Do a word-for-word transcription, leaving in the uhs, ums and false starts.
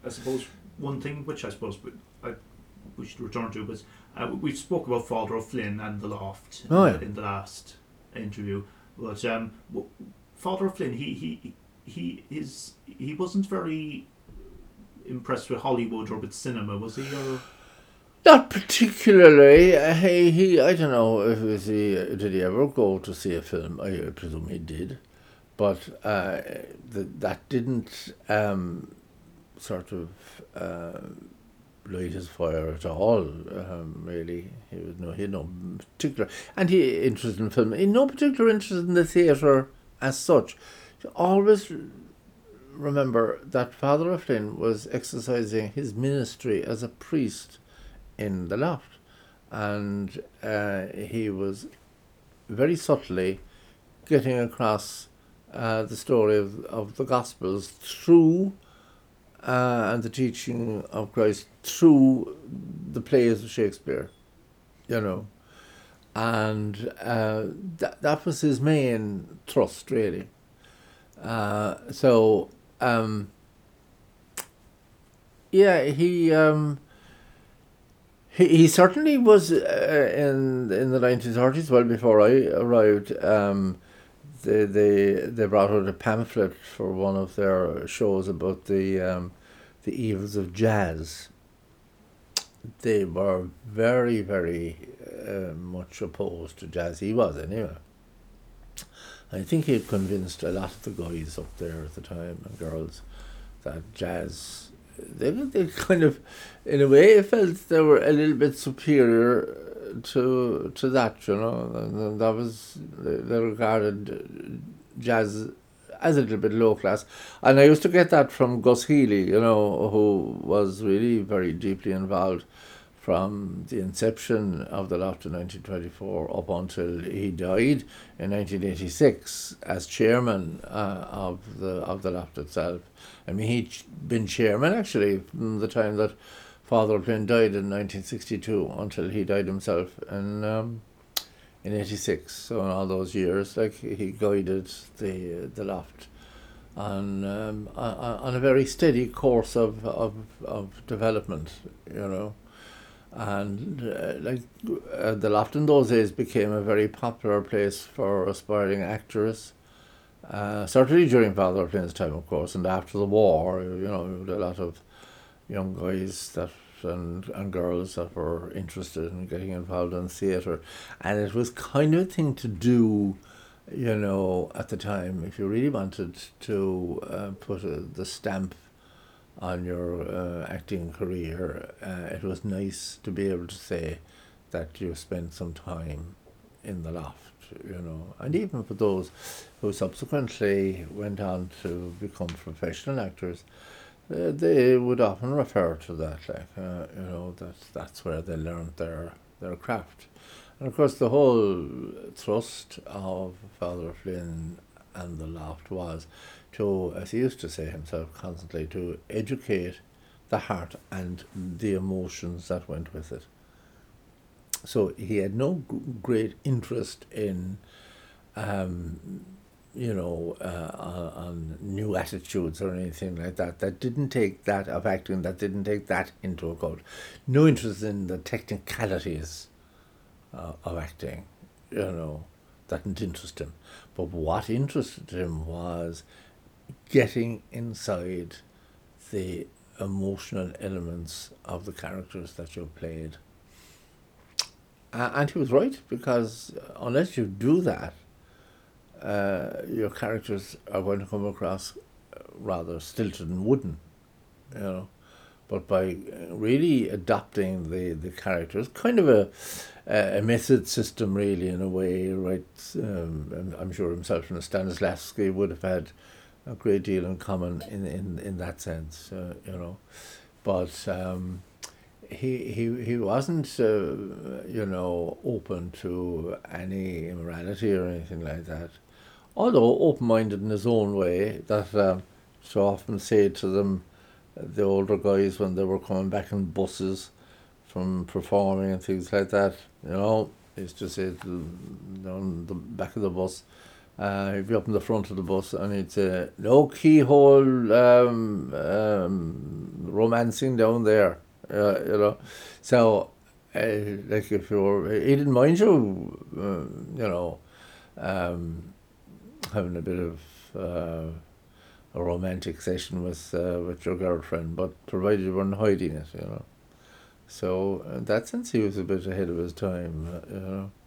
I suppose one thing which I suppose we, I, we should return to was uh, we spoke about Father O'Flynn and the Loft Oh in, yeah. the, in the last interview, but um, Father O'Flynn he he he his he wasn't very impressed with Hollywood or with cinema, was he? Or Not particularly. Uh, He, he, I don't know if was he did he ever go to see a film. I, I presume he did, but uh, th- that didn't um, sort of uh, light his fire at all. Um, really, he was no, he had no particular, and he interested in film. He had no particular interest in the theatre as such. Always remember that Father O'Flynn was exercising his ministry as a priest in the Loft, and uh, he was very subtly getting across uh, the story of, of the Gospels through uh, and the teaching of Christ through the plays of Shakespeare, you know, and uh, that that was his main thrust, really. Uh, so um, yeah, he. Um, He, he certainly was uh, in in the nineteen thirties, well before I arrived. Um, they, they they brought out a pamphlet for one of their shows about the um, the evils of jazz. They were very very uh, much opposed to jazz. He was anyway. I think he had convinced a lot of the guys up there at the time and girls that jazz, they, they kind of, in a way, felt they were a little bit superior to to that, you know. And that was, they, they regarded jazz as a little bit low class. And I used to get that from Gus Healy, you know, who was really very deeply involved from the inception of the Loft in nineteen twenty-four up until he died in nineteen eighty-six as chairman uh, of the of the Loft itself. I mean, he'd been chairman actually from the time that Father O'Flynn died in nineteen sixty-two until he died himself in um, in eighty-six. So in all those years, like, he guided the the Loft on um, on, on a very steady course of of, of development, you know. And uh, like uh, the Loft in those days became a very popular place for aspiring actors. Uh, certainly during Father O'Flynn's time, of course, and after the war, you know, a lot of young guys that and and girls that were interested in getting involved in theatre, and it was kind of a thing to do, you know, at the time if you really wanted to uh, put a, the stamp on your uh, acting career. Uh, it was nice to be able to say that you spent some time in the Loft, you know, and even for those who subsequently went on to become professional actors, uh, they would often refer to that, like, uh, you know, that that's where they learned their their craft. And of course, the whole thrust of Father Flynn and the Loft was to, as he used to say himself constantly, to educate the heart and the emotions that went with it. So he had no g- great interest in, um, you know, uh, on, on new attitudes or anything like that. That didn't take that of acting. That didn't take that into account. No interest in the technicalities uh, of acting, you know. That didn't interest him. But what interested him was getting inside the emotional elements of the characters that you played. Uh, and he was right, because unless you do that, uh, your characters are going to come across rather stilted and wooden, you know. But by really adopting the, the characters, kind of a a method system, really, in a way, right? Um, I'm sure himself and Stanislavski would have had a great deal in common in in, in that sense, uh, you know. But um, he he he wasn't, uh, you know, open to any immorality or anything like that. Although open-minded in his own way, that um, so often say to them, the older guys, when they were coming back in buses from performing and things like that, you know, he used to say to, down the back of the bus, uh, he'd be up in the front of the bus and he'd say, no keyhole um, um, romancing down there, uh, you know. So, uh, like if you were, he didn't mind you, uh, you know, um, having a bit of uh, a romantic session with uh, with your girlfriend, but provided you weren't hiding it, you know. So in that sense, he was a bit ahead of his time, uh, you know.